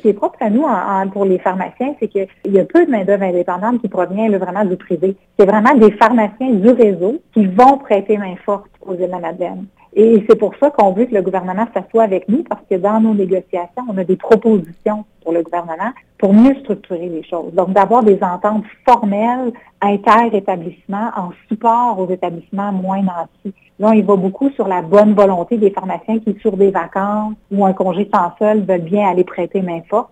qui est propre à nous pour les pharmaciens, c'est qu'il y a peu de main-d'œuvre indépendante qui provient là, vraiment du privé. C'est vraiment des pharmaciens du réseau qui vont prêter main forte aux îles de la Madeleine. Et c'est pour ça qu'on veut que le gouvernement s'assoie avec nous, parce que dans nos négociations, on a des propositions pour le gouvernement pour mieux structurer les choses. Donc, d'avoir des ententes formelles inter-établissements en support aux établissements moins nantis. Là, il va beaucoup sur la bonne volonté des pharmaciens qui, sur des vacances ou un congé sans solde, veulent bien aller prêter main forte.